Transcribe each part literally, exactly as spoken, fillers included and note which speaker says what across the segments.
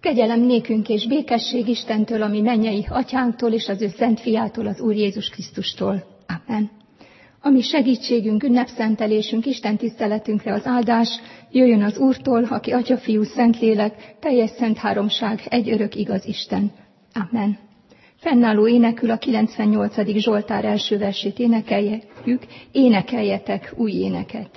Speaker 1: Kegyelem nékünk és békesség Istentől, ami mennyei atyánktól és az ő szent fiától, az Úr Jézus Krisztustól. Amen. Ami segítségünk, ünnepszentelésünk, Isten tiszteletünkre az áldás, jöjjön az Úrtól, aki Atya, Fiú, Szentlélek, teljes szent háromság, egy örök igaz Isten. Amen. Fennálló énekül a kilencvennyolcadik Zsoltár első versét énekeljük, énekeljetek új éneket.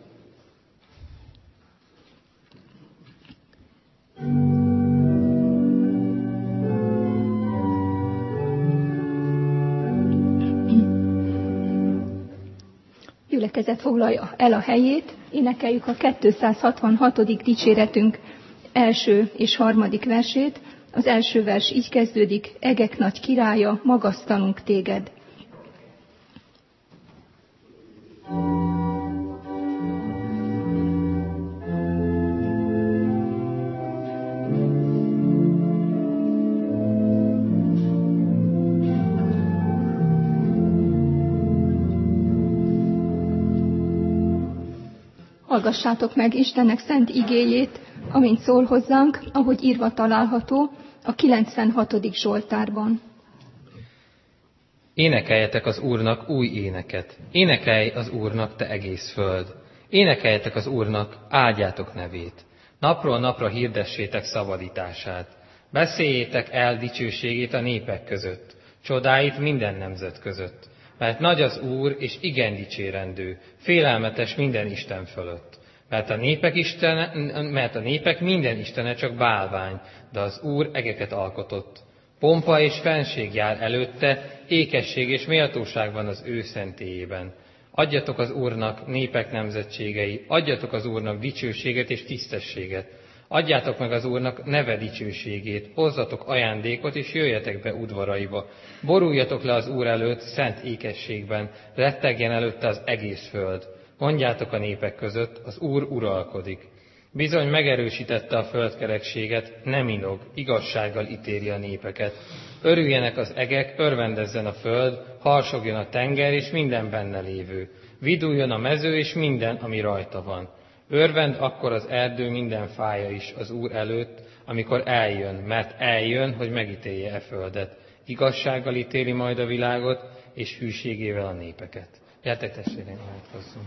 Speaker 1: Gyülekezet foglalja el a helyét, énekeljük a kétszázhatvanhatodik dicséretünk első és harmadik versét. Az első vers így kezdődik: egek nagy királya, magasztalunk téged. Hallgassátok meg Istennek szent igéjét, amint szól hozzánk, ahogy írva található a kilencvenhatodik Zsoltárban.
Speaker 2: Énekeljetek az Úrnak új éneket. Énekelj az Úrnak, te egész föld. Énekeljetek az Úrnak, áldjátok nevét. Napról napra hirdessétek szabadítását. Beszéljétek el dicsőségét a népek között, csodáit minden nemzet között. Mert nagy az Úr, és igen dicsérendő, félelmetes minden Isten fölött. Mert a népek, istene, mert a népek minden istene csak bálvány, de az Úr egeket alkotott. Pompa és fenség jár előtte, ékesség és méltóság van az ő szentélyében. Adjatok az Úrnak, népek nemzetségei, adjatok az Úrnak dicsőséget és tisztességet. Adjátok meg az Úrnak neve dicsőségét, hozzatok ajándékot, és jöjjetek be udvaraiba. Boruljatok le az Úr előtt szent ékességben, rettegjen előtte az egész föld. Mondjátok a népek között, az Úr uralkodik. Bizony megerősítette a földkerekséget, nem inog, igazsággal ítéli a népeket. Örüljenek az egek, örvendezzen a föld, harsogjon a tenger és minden benne lévő. Viduljon a mező és minden, ami rajta van. Örvend akkor az erdő minden fája is az Úr előtt, amikor eljön, mert eljön, hogy megítélje e földet. Igazsággal ítéli majd a világot, és hűségével a népeket. Gyertek testvérem, imádkozzunk!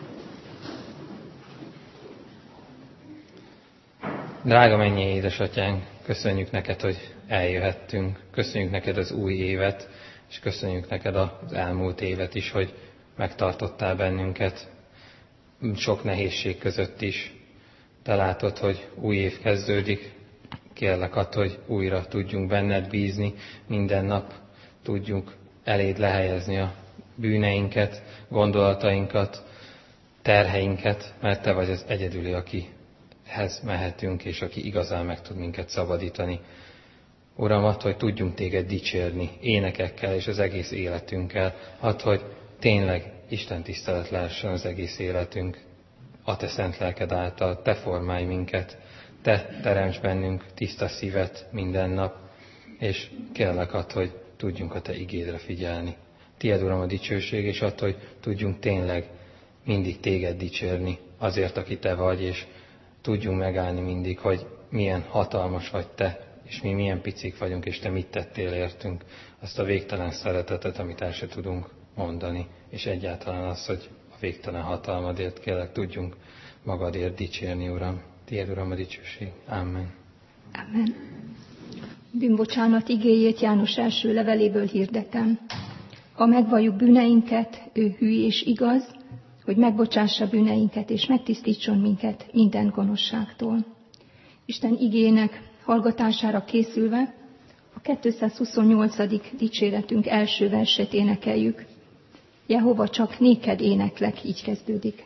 Speaker 2: Drága mennyei édesatyánk, köszönjük neked, hogy eljöhettünk. Köszönjük neked az új évet, és köszönjük neked az elmúlt évet is, hogy megtartottál bennünket sok nehézség között is. Te látod, hogy új év kezdődik. Kérlek add, hogy újra tudjunk benned bízni, minden nap tudjunk eléd lehelyezni a bűneinket, gondolatainkat, terheinket, mert te vagy az egyedüli, akihez mehetünk, és aki igazán meg tud minket szabadítani. Uram, add, hogy tudjunk téged dicsérni énekekkel és az egész életünkkel. Add, hogy tényleg Isten tisztelet lehessen az egész életünk. A te szent lelked által, te formálj minket, te teremts bennünk tiszta szívet minden nap, és kérlek add, hogy tudjunk a te igédre figyelni. Tied, Uram, a dicsőség, és add, hogy tudjunk tényleg mindig téged dicsérni azért, aki te vagy, és tudjunk megállni mindig, hogy milyen hatalmas vagy te, és mi milyen picik vagyunk, és te mit tettél értünk. Azt a végtelen szeretetet, amit el se tudunk mondani, és egyáltalán az, hogy a végtelen hatalmadért kérlek tudjunk magadért dicsérni, Uram. Tiéd, Uram, a dicsőség. Amen.
Speaker 1: Amen. Bűnbocsánat igéjét János első leveléből hirdetem. Ha megvalljuk bűneinket, ő hű és igaz, hogy megbocsássa bűneinket és megtisztítson minket minden gonoszságtól. Isten igének hallgatására készülve a kétszázhuszonnyolcadik dicséretünk első versét énekeljük. Jehova, csak néked éneklek, így kezdődik.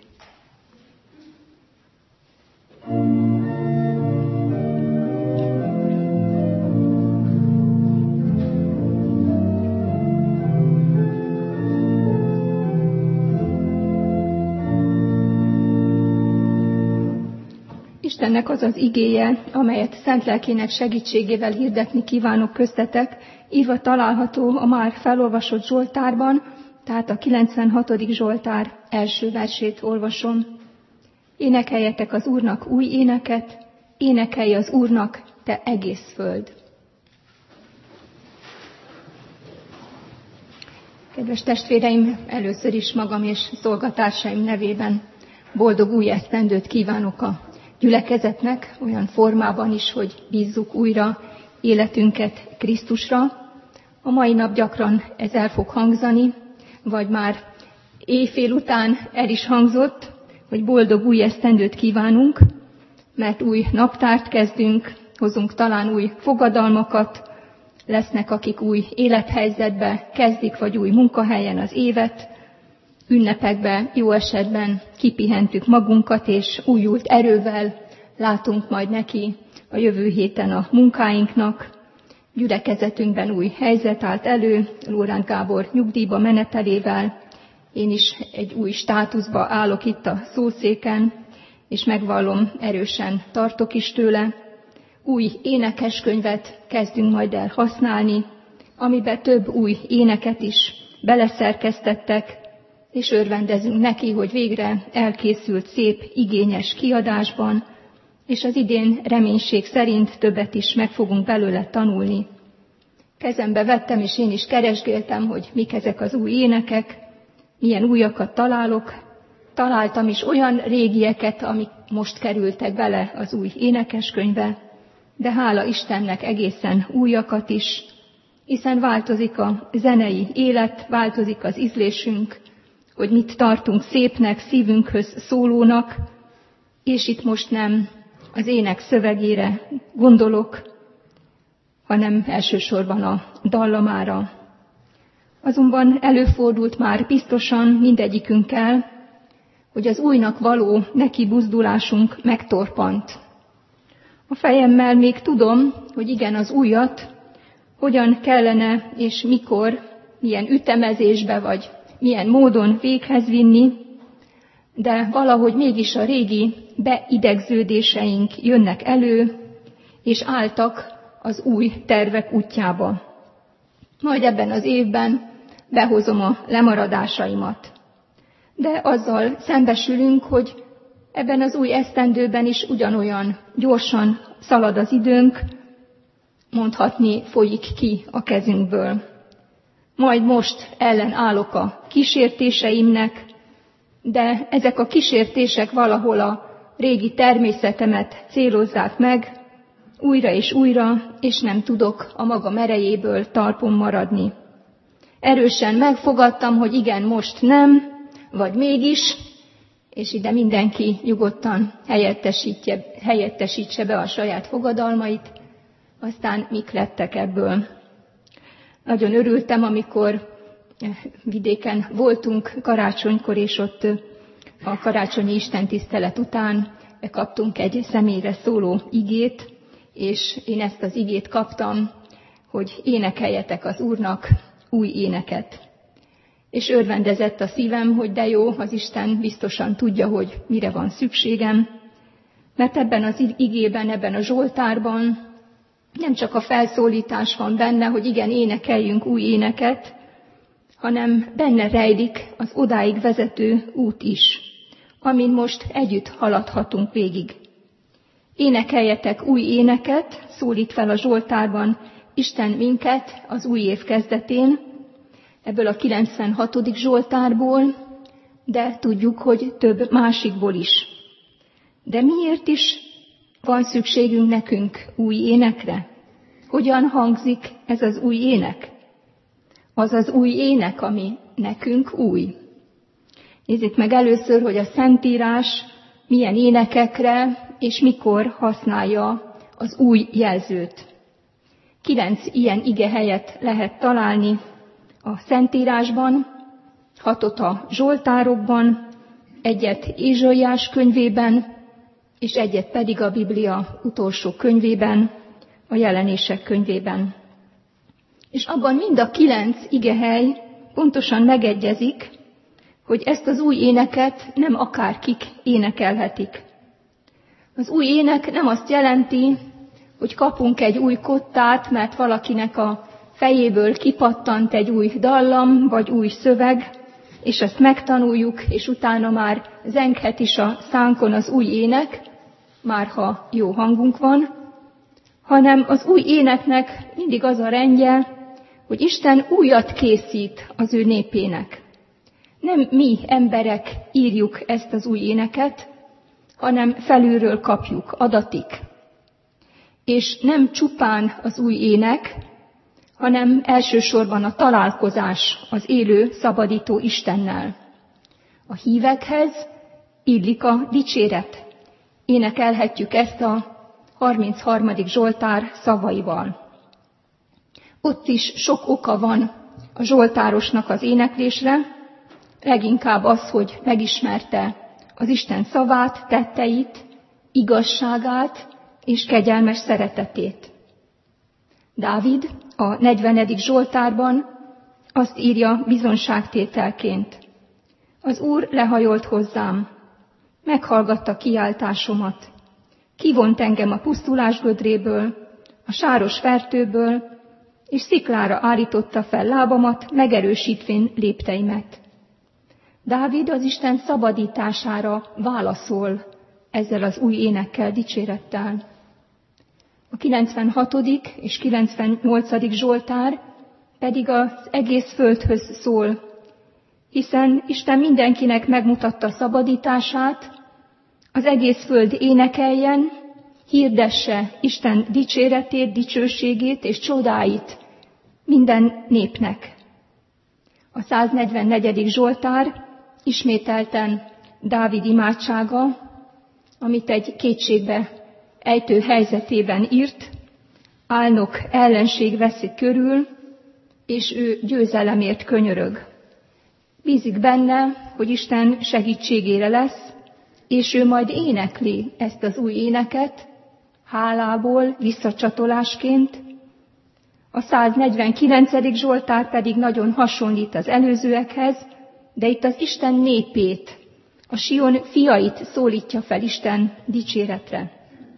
Speaker 1: Istennek az az igéje, amelyet szent lelkének segítségével hirdetni kívánok köztetek, írva található a már felolvasott Zsoltárban, tehát a kilencvenhatodik Zsoltár első versét olvasom. Énekeljetek az Úrnak új éneket, énekelj az Úrnak, te egész föld. Kedves testvéreim, először is magam és szolgatársaim nevében boldog új esztendőt kívánok a gyülekezetnek, olyan formában is, hogy bízzuk újra életünket Krisztusra. A mai nap gyakran ez el fog hangzani, vagy már éjfél után el is hangzott, hogy boldog új esztendőt kívánunk, mert új naptárt kezdünk, hozunk talán új fogadalmakat, lesznek, akik új élethelyzetbe kezdik, vagy új munkahelyen az évet, ünnepekben jó esetben kipihentük magunkat, és újult erővel látunk majd neki a jövő héten a munkáinknak. Gyülekezetünkben új helyzet állt elő, Lóránt Gábor nyugdíjba menetelével. Én is egy új státuszba állok itt a szószéken, és megvallom, erősen tartok is tőle. Új énekeskönyvet kezdünk majd el használni, amiben több új éneket is beleszerkesztettek, és örvendezünk neki, hogy végre elkészült szép, igényes kiadásban, és az idén reménység szerint többet is meg fogunk belőle tanulni. Kezembe vettem, és én is keresgéltem, hogy mik ezek az új énekek, milyen újakat találok. Találtam is olyan régieket, amik most kerültek bele az új énekeskönyvbe, de hála Istennek egészen újakat is, hiszen változik a zenei élet, változik az ízlésünk, hogy mit tartunk szépnek, szívünkhöz szólónak, és itt most nem az ének szövegére gondolok, hanem elsősorban a dallamára. Azonban előfordult már biztosan mindegyikünkkel, hogy az újnak való neki buzdulásunk megtorpant. A fejemmel még tudom, hogy igen, az újat hogyan kellene és mikor, milyen ütemezésbe vagy milyen módon véghez vinni, de valahogy mégis a régi beidegződéseink jönnek elő, és álltak az új tervek útjába. Majd ebben az évben behozom a lemaradásaimat. De azzal szembesülünk, hogy ebben az új esztendőben is ugyanolyan gyorsan szalad az időnk, mondhatni folyik ki a kezünkből. Majd most ellenállok a kísértéseimnek, de ezek a kísértések valahol a régi természetemet célozzák meg, újra és újra, és nem tudok a magam erejéből talpon maradni. Erősen megfogadtam, hogy igen, most nem, vagy mégis, és ide mindenki nyugodtan helyettesítse, helyettesítse be a saját fogadalmait, aztán mik lettek ebből. Nagyon örültem, amikor vidéken voltunk karácsonykor, és ott a karácsonyi istentisztelet után kaptunk egy személyre szóló igét, és én ezt az igét kaptam, hogy énekeljetek az Úrnak új éneket. És örvendezett a szívem, hogy de jó, az Isten biztosan tudja, hogy mire van szükségem, mert ebben az igében, ebben a Zsoltárban nem csak a felszólítás van benne, hogy igen, énekeljünk új éneket, hanem benne rejlik az odáig vezető út is, amin most együtt haladhatunk végig. Énekeljetek új éneket, szólít fel a Zsoltárban Isten minket az új év kezdetén, ebből a kilencvenhatodik Zsoltárból, de tudjuk, hogy több másikból is. De miért is van szükségünk nekünk új énekre? Hogyan hangzik ez az új ének? Az az új ének, ami nekünk új. Nézzük meg először, hogy a Szentírás milyen énekekre és mikor használja az új jelzőt. Kilenc ilyen igehelyet lehet találni a Szentírásban, hatot a Zsoltárokban, egyet Ézsaiás könyvében, és egyet pedig a Biblia utolsó könyvében, a Jelenések könyvében. És abban mind a kilenc igehely pontosan megegyezik, hogy ezt az új éneket nem akárkik énekelhetik. Az új ének nem azt jelenti, hogy kapunk egy új kottát, mert valakinek a fejéből kipattant egy új dallam, vagy új szöveg, és ezt megtanuljuk, és utána már zenghet is a szánkon az új ének, már ha jó hangunk van, hanem az új éneknek mindig az a rendje, hogy Isten újat készít az ő népének. Nem mi emberek írjuk ezt az új éneket, hanem felülről kapjuk, adatik. És nem csupán az új ének, hanem elsősorban a találkozás az élő, szabadító Istennel. A hívekhez illik a dicséret. Énekelhetjük ezt a harmincharmadik Zsoltár szavaival. Ott is sok oka van a zsoltárosnak az éneklésre, leginkább az, hogy megismerte az Isten szavát, tetteit, igazságát és kegyelmes szeretetét. Dávid a negyvenedik Zsoltárban azt írja bizonságtételként: az Úr lehajolt hozzám, meghallgatta kiáltásomat, kivont engem a pusztulás gödréből, a sáros fertőből, és sziklára állította fel lábamat, megerősítvén lépteimet. Dávid az Isten szabadítására válaszol ezzel az új énekkel, dicsérettel. A kilencvenhatodik és kilencvennyolcadik Zsoltár pedig az egész földhöz szól, hiszen Isten mindenkinek megmutatta szabadítását, az egész föld énekeljen, hirdesse Isten dicséretét, dicsőségét és csodáit minden népnek. A száznegyvennegyedik Zsoltár ismételten Dávid imádsága, amit egy kétségbe ejtő helyzetében írt, álnok ellenség veszi körül, és ő győzelemért könyörög. Bízik benne, hogy Isten segítségére lesz, és ő majd énekli ezt az új éneket, hálából, visszacsatolásként. A száznegyvenkilencedik Zsoltár pedig nagyon hasonlít az előzőekhez, de itt az Isten népét, a Sion fiait szólítja fel Isten dicséretre.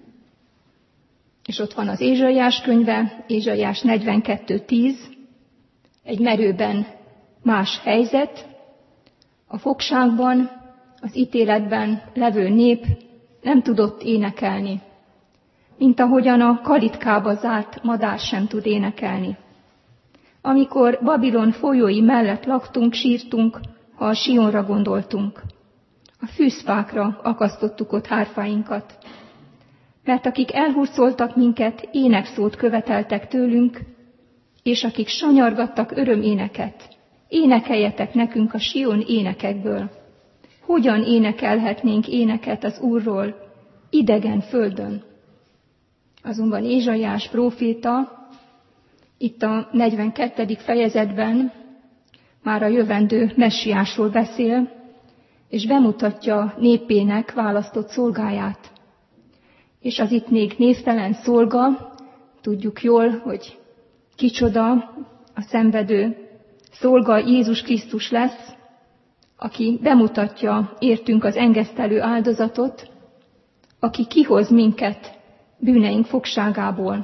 Speaker 1: És ott van az Ézsaiás könyve, Ézsaiás negyvenkettő tíz, egy merőben más helyzet. A fogságban, az ítéletben levő nép nem tudott énekelni, mint ahogyan a kalitkába zárt madár sem tud énekelni. Amikor Babilon folyói mellett laktunk, sírtunk, ha a Sionra gondoltunk. A fűzfákra akasztottuk ott hárfáinkat. Mert akik elhurcoltak minket, énekszót követeltek tőlünk, és akik sanyargattak öröméneket, énekeljetek nekünk a Sion énekekből. Hogyan énekelhetnénk éneket az Úrról idegen földön? Azonban Ézsaiás próféta itt a negyvenkettedik fejezetben már a jövendő messiásról beszél, és bemutatja népének választott szolgáját. És az itt még névtelen szolga, tudjuk jól, hogy kicsoda a szenvedő szolga Jézus Krisztus lesz, aki bemutatja értünk az engesztelő áldozatot, aki kihoz minket bűneink fogságából.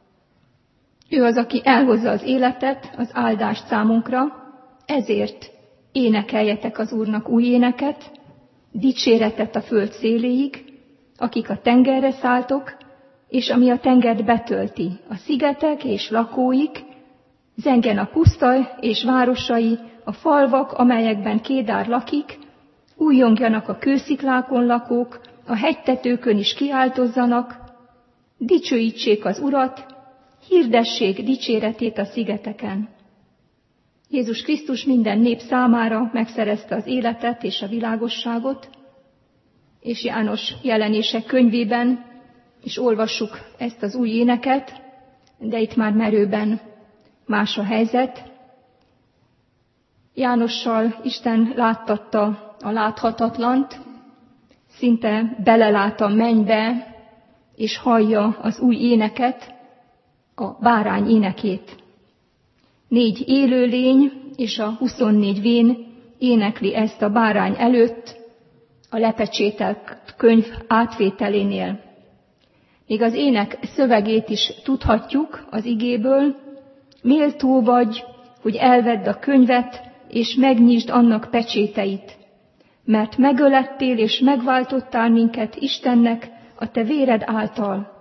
Speaker 1: Ő az, aki elhozza az életet, az áldást számunkra, ezért énekeljetek az Úrnak új éneket, dicséretet a föld széléig, akik a tengerre szálltok, és ami a tengert betölti, a szigetek és lakóik, zengen a puszta és városai, a falvak, amelyekben Kédár lakik, újjongjanak a kősziklákon lakók, a hegytetőkön is kiáltozzanak, dicsőítsék az Urat, hirdessék dicséretét a szigeteken. Jézus Krisztus minden nép számára megszerezte az életet és a világosságot, és János jelenések könyvében is olvassuk ezt az új éneket, de itt már merőben más a helyzet. Jánossal Isten láttatta a láthatatlant, szinte belelát a mennybe, és hallja az új éneket, a bárány énekét. Négy élőlény és a huszonnégy vén énekli ezt a bárány előtt, a lepecsételt könyv átvételénél. Még az ének szövegét is tudhatjuk az igéből: méltó vagy, hogy elvedd a könyvet, és megnyisd annak pecséteit, mert megölettél és megváltottál minket Istennek a te véred által,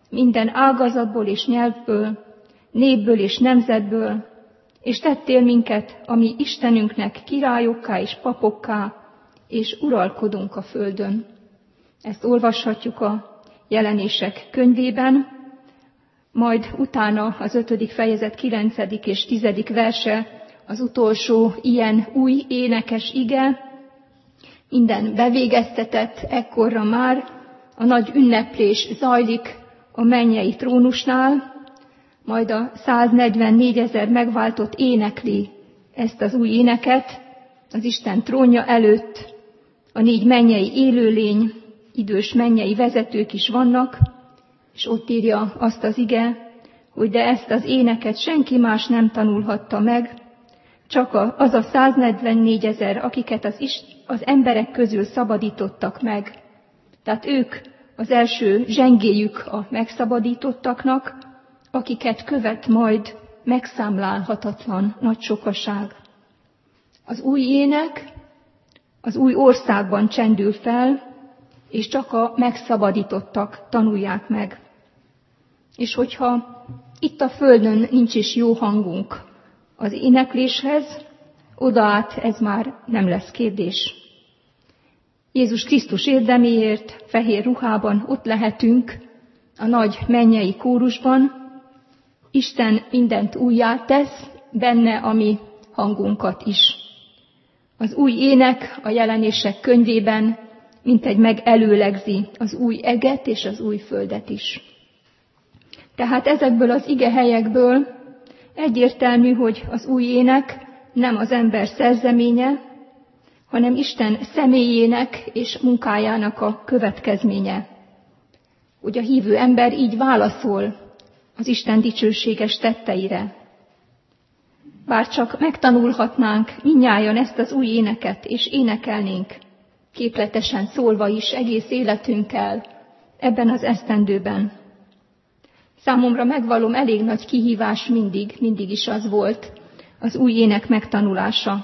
Speaker 1: minden ágazatból és nyelvből, népből és nemzetből, és tettél minket, ami Istenünknek királyokká és papokká, és uralkodunk a földön. Ezt olvashatjuk a Jelenések könyvében, majd utána az ötödik fejezet kilencedik és tizedik verse, az utolsó ilyen új énekes ige, minden bevégeztetett, ekkorra már a nagy ünneplés zajlik a mennyei trónusnál, majd a száznegyvennégyezer megváltott énekli ezt az új éneket az Isten trónja előtt, a négy mennyei élőlény, idős mennyei vezetők is vannak, és ott írja azt az ige, hogy de ezt az éneket senki más nem tanulhatta meg, csak az a száznegyvennégyezer, akiket az, is, az emberek közül szabadítottak meg. Tehát ők az első zsengéjük a megszabadítottaknak, akiket követ majd megszámlálhatatlan nagy sokaság. Az új ének az új országban csendül fel, és csak a megszabadítottak tanulják meg. És hogyha itt a földön nincs is jó hangunk az énekléshez, odaát ez már nem lesz kérdés. Jézus Krisztus érdeméért fehér ruhában ott lehetünk a nagy mennyei kórusban. Isten mindent újjá tesz, benne a mi hangunkat is. Az új ének a Jelenések könyvében mintegy megelőlegzi az új eget és az új földet is. Tehát ezekből az igehelyekből egyértelmű, hogy az új ének nem az ember szerzeménye, hanem Isten személyének és munkájának a következménye. Hogy a hívő ember így válaszol az Isten dicsőséges tetteire. Bár csak megtanulhatnánk mindnyájan ezt az új éneket, és énekelnénk, képletesen szólva is egész életünkkel ebben az esztendőben. Számomra megvallom, elég nagy kihívás mindig, mindig is az volt az új ének megtanulása.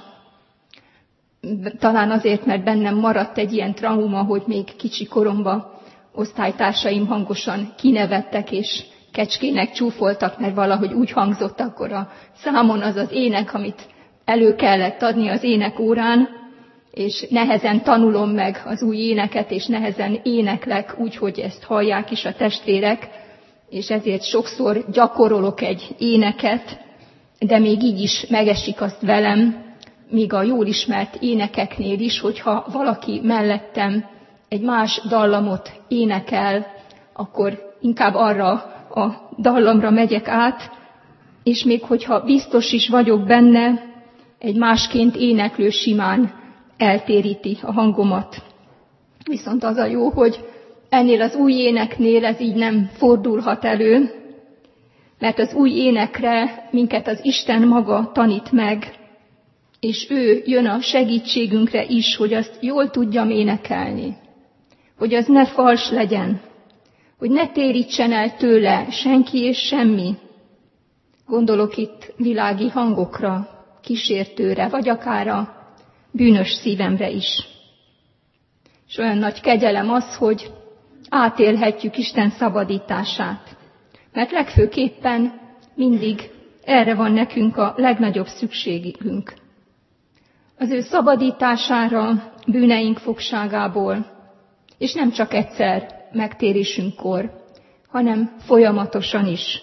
Speaker 1: Talán azért, mert bennem maradt egy ilyen trauma, hogy még kicsi koromban osztálytársaim hangosan kinevettek, és kecskének csúfoltak, mert valahogy úgy hangzott akkor a számon az az ének, amit elő kellett adni az énekórán, és nehezen tanulom meg az új éneket, és nehezen éneklek úgy, hogy ezt hallják is a testvérek, és ezért sokszor gyakorolok egy éneket, de még így is megesik azt velem, míg a jól ismert énekeknél is, hogyha valaki mellettem egy más dallamot énekel, akkor inkább arra a dallamra megyek át, és még hogyha biztos is vagyok benne, egy másként éneklő simán eltéríti a hangomat. Viszont az a jó, hogy ennél az új éneknél ez így nem fordulhat elő, mert az új énekre minket az Isten maga tanít meg, és ő jön a segítségünkre is, hogy azt jól tudjam énekelni, hogy az ne fals legyen, hogy ne térítsen el tőle senki és semmi. Gondolok itt világi hangokra, kísértőre, vagy akár a bűnös szívemre is. És olyan nagy kegyelem az, hogy átélhetjük Isten szabadítását, mert legfőképpen mindig erre van nekünk a legnagyobb szükségünk. Az ő szabadítására bűneink fogságából, és nem csak egyszer megtérésünkkor, hanem folyamatosan is.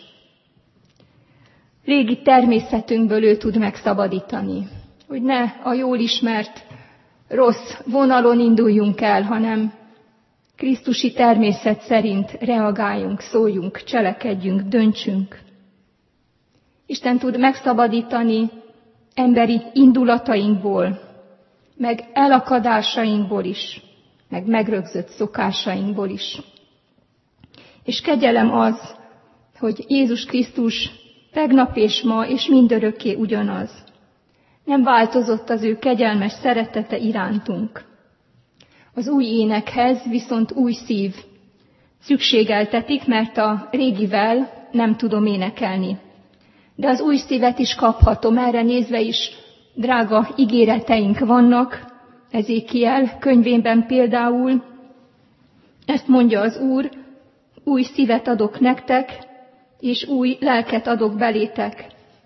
Speaker 1: Régi természetünkből ő tud megszabadítani, hogy ne a jól ismert rossz vonalon induljunk el, hanem krisztusi természet szerint reagáljunk, szóljunk, cselekedjünk, döntsünk. Isten tud megszabadítani emberi indulatainkból, meg elakadásainkból is, meg megrögzött szokásainkból is. És kegyelem az, hogy Jézus Krisztus tegnap és ma és mindörökké ugyanaz. Nem változott az ő kegyelmes szeretete irántunk. Az új énekhez viszont új szív szükségeltetik, mert a régivel nem tudom énekelni. De az új szívet is kaphatom, erre nézve is drága ígéreteink vannak. Ezékiel könyvében például ezt mondja az Úr, új szívet adok nektek, és új lelket adok belétek.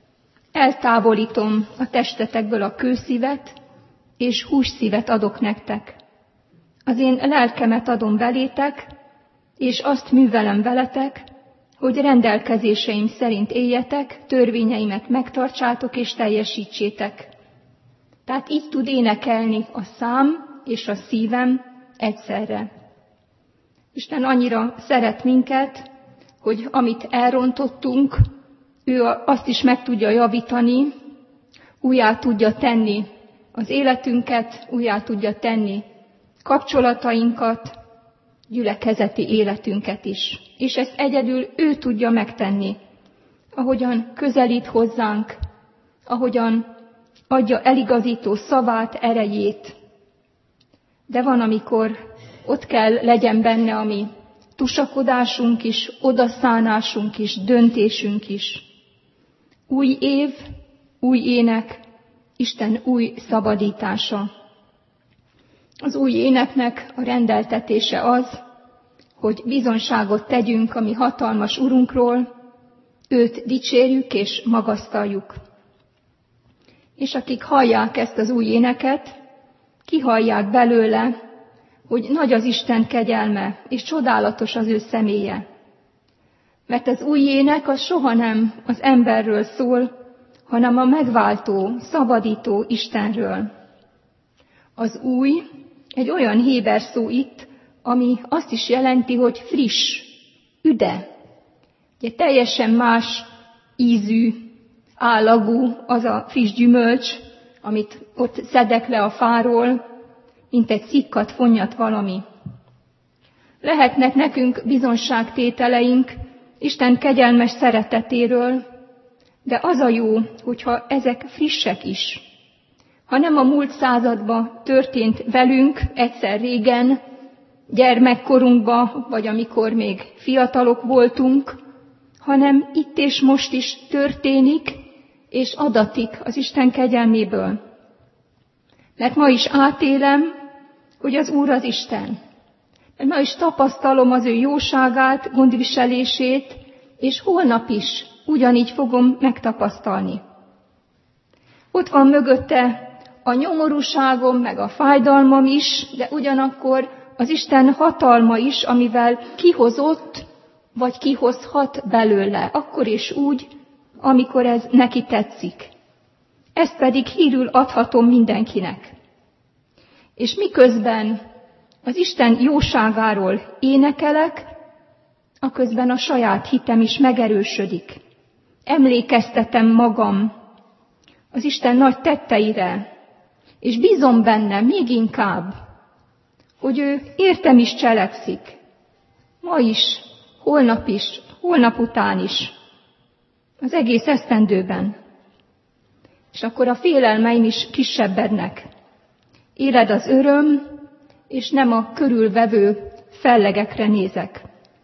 Speaker 1: Eltávolítom a testetekből a kőszívet, és hússzívet adok nektek. Az én lelkemet adom belétek, és azt művelem veletek, hogy rendelkezéseim szerint éljetek, törvényeimet megtartsátok és teljesítsétek. Tehát így tud énekelni a szám és a szívem egyszerre. Isten annyira szeret minket, hogy amit elrontottunk, ő azt is meg tudja javítani, újjá tudja tenni az életünket, újjá tudja tenni kapcsolatainkat, gyülekezeti életünket is. És ezt egyedül ő tudja megtenni, ahogyan közelít hozzánk, ahogyan adja eligazító szavát, erejét. De van, amikor ott kell legyen benne a mi tusakodásunk is, odaszánásunk is, döntésünk is. Új év, új ének, Isten új szabadítása. Az új éneknek a rendeltetése az, hogy bizonságot tegyünk a mi hatalmas Urunkról, őt dicsérjük és magasztaljuk. És akik hallják ezt az új éneket, kihallják belőle, hogy nagy az Isten kegyelme, és csodálatos az ő személye. Mert az új ének az soha nem az emberről szól, hanem a megváltó, szabadító Istenről. Az új egy olyan héber szó itt, ami azt is jelenti, hogy friss, üde. Ugye teljesen más ízű, állagú az a friss gyümölcs, amit ott szedek le a fáról, mint egy szikkat, fonnyat valami. Lehetnek nekünk bizonságtételeink Isten kegyelmes szeretetéről, de az a jó, hogyha ezek frissek is. Ha nem a múlt században történt velünk egyszer régen, gyermekkorunkban, vagy amikor még fiatalok voltunk, hanem itt és most is történik, és adatik az Isten kegyelméből. Mert ma is átélem, hogy az Úr az Isten. Mert ma is tapasztalom az ő jóságát, gondviselését, és holnap is ugyanígy fogom megtapasztalni. Ott van mögötte a nyomorúságom, meg a fájdalmam is, de ugyanakkor az Isten hatalma is, amivel kihozott, vagy kihozhat belőle, akkor is úgy, amikor ez neki tetszik. Ezt pedig hírül adhatom mindenkinek. És miközben az Isten jóságáról énekelek, aközben a saját hitem is megerősödik. Emlékeztetem magam az Isten nagy tetteire, és bízom benne még inkább, hogy ő értem is cselekszik. Ma is, holnap is, holnap után is, az egész esztendőben. És akkor a félelmeim is kisebbednek. Éled az öröm, és nem a körülvevő fellegekre nézek.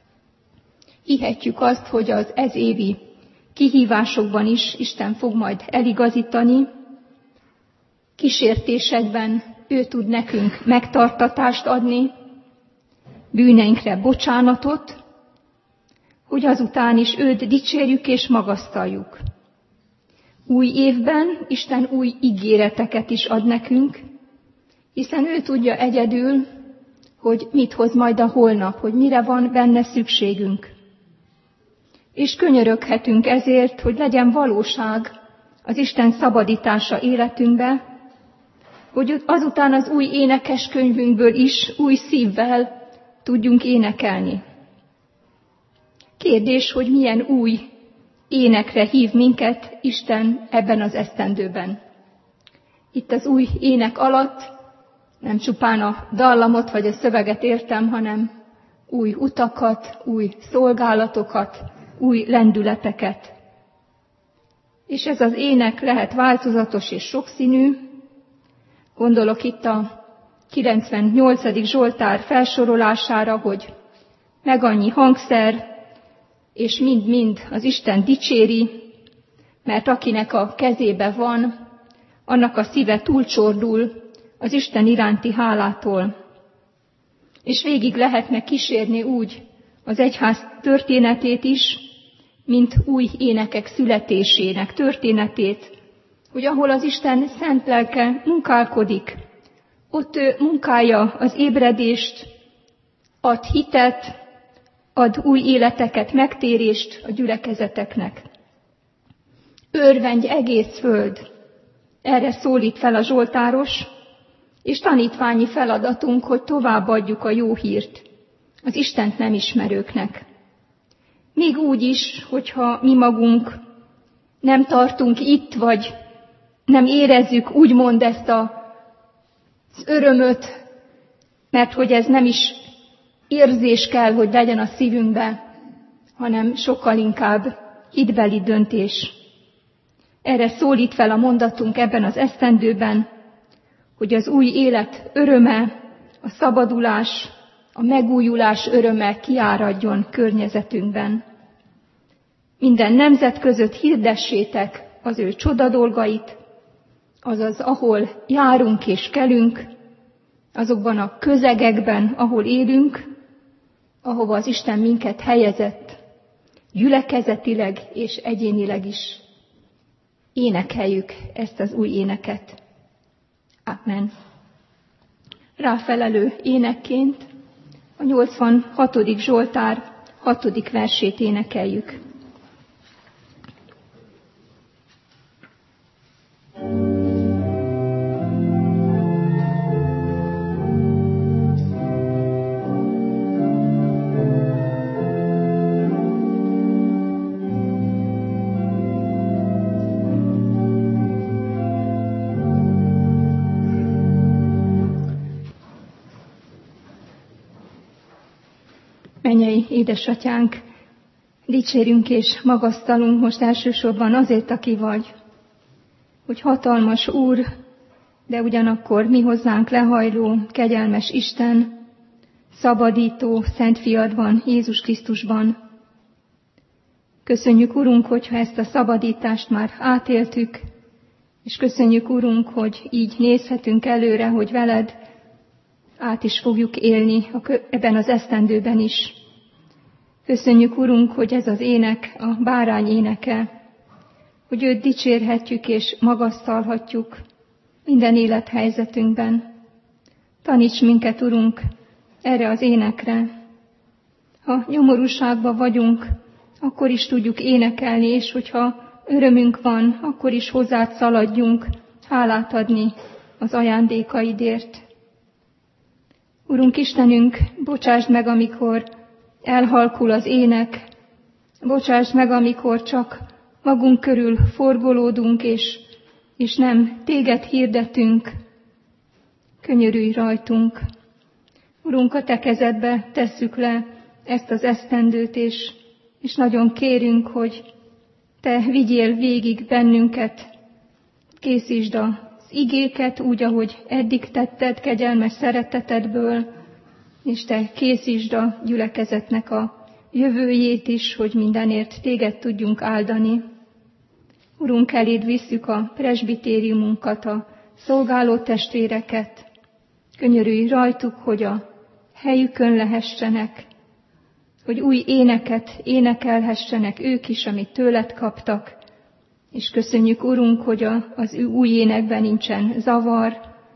Speaker 1: Hihetjük azt, hogy az ezévi kihívásokban is Isten fog majd eligazítani, kísértésekben ő tud nekünk megtartatást adni, bűneinkre bocsánatot, hogy azután is őt dicsérjük és magasztaljuk. Új évben Isten új ígéreteket is ad nekünk, hiszen ő tudja egyedül, hogy mit hoz majd a holnap, hogy mire van benne szükségünk. És könyöröghetünk ezért, hogy legyen valóság az Isten szabadítása életünkbe, hogy azután az új énekeskönyvünkből is új szívvel tudjunk énekelni. Kérdés, hogy milyen új énekre hív minket Isten ebben az esztendőben. Itt az új ének alatt nem csupán a dallamot vagy a szöveget értem, hanem új utakat, új szolgálatokat, új lendületeket. És ez az ének lehet változatos és sokszínű. Gondolok itt a kilencvennyolcadik Zsoltár felsorolására, hogy meg annyi hangszer, és mind-mind az Isten dicséri, mert akinek a kezébe van, annak a szíve túlcsordul az Isten iránti hálától. És végig lehetne kísérni úgy az egyház történetét is, mint új énekek születésének történetét, hogy ahol az Isten szent lelke munkálkodik, ott ő munkálja az ébredést, ad hitet, ad új életeket, megtérést a gyülekezeteknek. Örvendj egész föld! Erre szólít fel a zsoltáros, és tanítványi feladatunk, hogy továbbadjuk a jó hírt az Istent nem ismerőknek. Még úgy is, hogyha mi magunk nem tartunk itt, vagy nem érezzük úgymond ezt a, az örömöt, mert hogy ez nem is érzés kell, hogy legyen a szívünkbe, hanem sokkal inkább hitbeli döntés. Erre szólít fel a mondatunk ebben az esztendőben, hogy az új élet öröme, a szabadulás, a megújulás öröme kiáradjon környezetünkben. Minden nemzet között hirdessétek az ő csodadolgait, azaz ahol járunk és kelünk, azokban a közegekben, ahol élünk, ahova az Isten minket helyezett, gyülekezetileg és egyénileg is. Énekeljük ezt az új éneket. Amen. Ráfelelő énekként a nyolcvanhatodik Zsoltár hatodik versét énekeljük. Mennyei édesatyánk, dicsérünk és magasztalunk most elsősorban azért, aki vagy, hogy hatalmas Úr, de ugyanakkor mi hozzánk lehajló, kegyelmes Isten, szabadító, Szent Fiad van Jézus Krisztusban. Köszönjük, Urunk, hogyha ezt a szabadítást már átéltük, és köszönjük, Urunk, hogy így nézhetünk előre, hogy veled át is fogjuk élni ebben az esztendőben is. Köszönjük, Urunk, hogy ez az ének a bárány éneke, hogy őt dicsérhetjük és magasztalhatjuk minden élethelyzetünkben. Taníts minket, Urunk, erre az énekre. Ha nyomorúságban vagyunk, akkor is tudjuk énekelni, és hogyha örömünk van, akkor is hozzád szaladjunk, hálát adni az ajándékaidért. Urunk Istenünk, bocsásd meg, amikor elhalkul az ének, bocsásd meg, amikor csak magunk körül forgolódunk, és, és nem téged hirdetünk. Könyörülj rajtunk. Urunk, a te kezedbe tesszük le ezt az esztendőt, és, és nagyon kérünk, hogy te vigyél végig bennünket, készítsd az igéket úgy, ahogy eddig tetted, kegyelmes szeretetedből, és te készítsd a gyülekezetnek a jövőjét is, hogy mindenért téged tudjunk áldani. Urunk, eléd visszük a presbitériumunkat, a szolgáló testvéreket. Könyörülj rajtuk, hogy a helyükön lehessenek, hogy új éneket énekelhessenek ők is, amit tőled kaptak. És köszönjük, Urunk, hogy a, az ő új énekben nincsen zavar,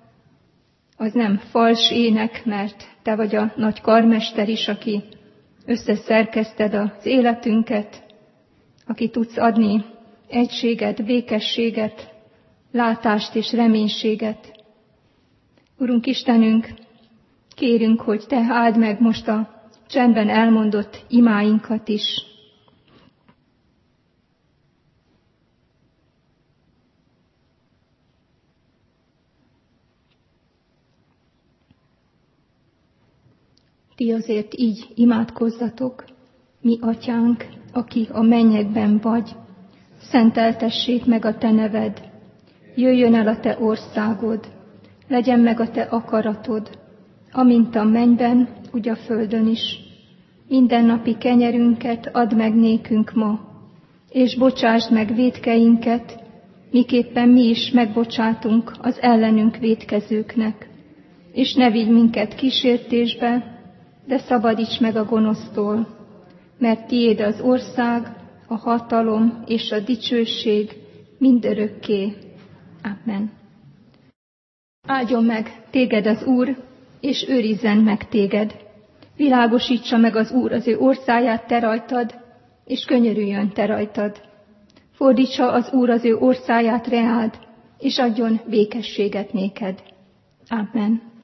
Speaker 1: az nem fals ének, mert te vagy a nagy karmester is, aki összeszerkeszted az életünket, aki tudsz adni egységet, békességet, látást és reménységet. Urunk Istenünk, kérünk, hogy te áld meg most a csendben elmondott imáinkat is. Ti azért így imádkozzatok, mi atyánk, aki a mennyekben vagy, szenteltessék meg a te neved, jöjjön el a te országod, legyen meg a te akaratod, amint a mennyben, úgy a földön is. Mindennapi kenyerünket add meg nékünk ma, és bocsásd meg vétkeinket, miképpen mi is megbocsátunk az ellenünk vétkezőknek. És ne vigy minket kísértésbe, de szabadíts meg a gonosztól, mert tiéd az ország, a hatalom és a dicsőség mindörökké. Amen. Áldjon meg téged az Úr, és őrizzen meg téged. Világosítsa meg az Úr az ő orszáját te rajtad, és könyörüljön te rajtad. Fordítsa az Úr az ő orszáját reád, és adjon békességet néked. Amen.